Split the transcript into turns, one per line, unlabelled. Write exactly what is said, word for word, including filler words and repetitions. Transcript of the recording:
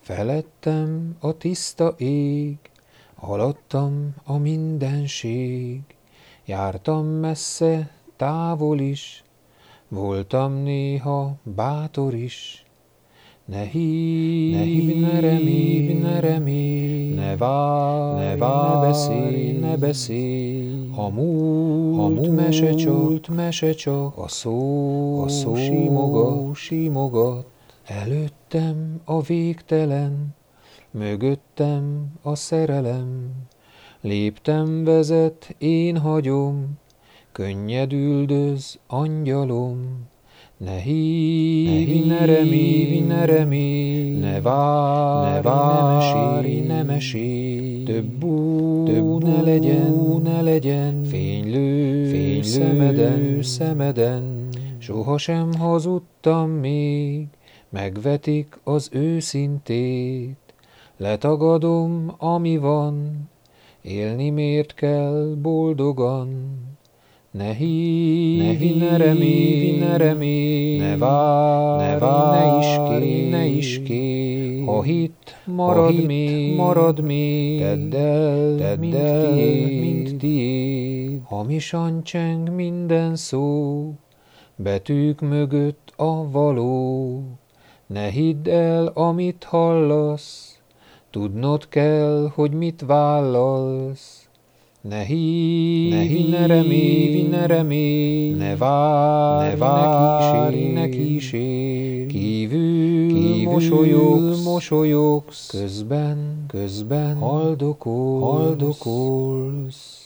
Felettem a tiszta ég, alattam a mindenség. Jártam messze, távol is, voltam néha bátor is. Ne hívj, ne hívj, ne remélj, ne remélj, ne várj, ne, várj, ne beszélj, ne beszélj. A múlt, a múlt mese csak, mese csak, a szó, a szó simogat, simogat. Előttem a végtelen, mögöttem a szerelem. Léptem, vezet, én hagyom, könnyed üldöz, angyalom. Ne hívj, ne, hívj, ne remélj, ne remélj, ne várj, ne, várj, ne mesélj. Több út, több ne legyen, ne legyen, fénylő, fénylő szemeden, szemeden. Sohasem hazudtam még, megvetik az őszintét. Letagadom, ami van, élni miért kell boldogan. Ne hívj, ne, hívj, ne remélj, ne remélj, ne várj, ne, várj, ne iskélj, ne iskélj. Ha hit marad, ha hit még, marad még, tedd el, tedd mint el, tiéd, mint tiéd. Hamisan cseng minden szó, betűk mögött a való. Ne hidd el, amit hallasz, tudnod kell, hogy mit vállalsz. Ne hívj, ne, hívj, ne remélj, ne remélj, ne várj, ne, várj, ne kísérj. Kívül, kívül mosolyogsz, mosolyogsz, közben, közben haldokolsz, haldokolsz.